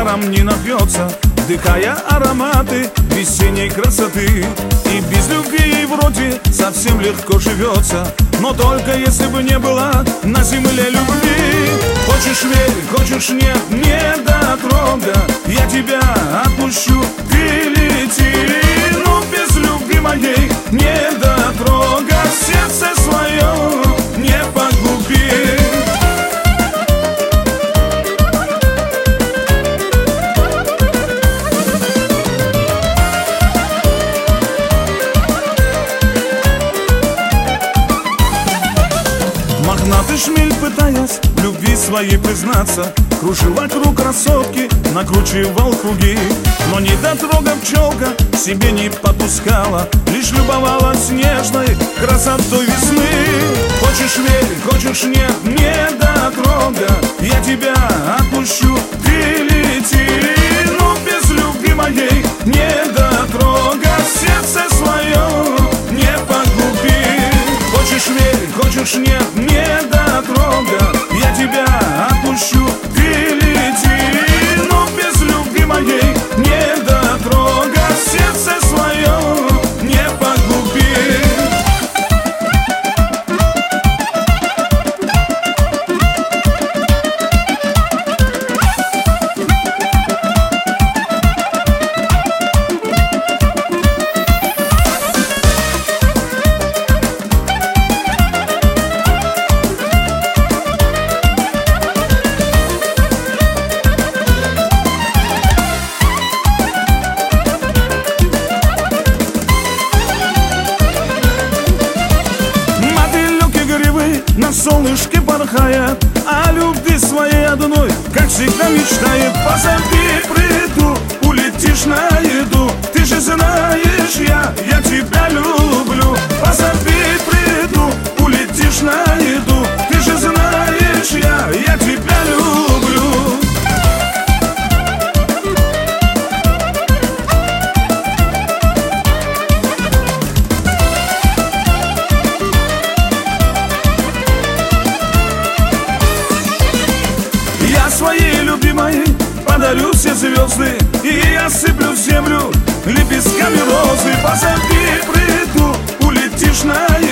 даром не напьется, вдыхая ароматы весенней красоты. И без любви ей вроде совсем легко живется, но только если бы не было на земле любви. Хочешь верь, хочешь нет, не дотрога, я тебя отпущу, ты лети. Но без любви моей не дотрога, сердце свое не погуби. Мохнатый шмель, пытаясь в любви своей признаться, кружил вокруг красотки, накручивал круги. Но недотрога пчелка себе не подпускала, лишь любовалась нежной красотой весны. Хочешь верь, хочешь нет, недотрога, я тебя отпущу, ты лети. Но без любви моей недотрога, сердце свое не погуби. Хочешь верь, хочешь нет, недотрога, я тебя отпущу, ты лети. Но без любви моей недотрога, сердце свое не погуби. На солнышке порхает, о любви своей одной, как всегда мечтает. Позови, приду, улетишь на еду, ты же знаешь, я тебя люблю. Позови, приду, улетишь на еду, ты же знаешь, я тебя люблю. Своей любимой подарю все звезды, и я сыплю в землю лепестками розы. Позови, приду, улетишь на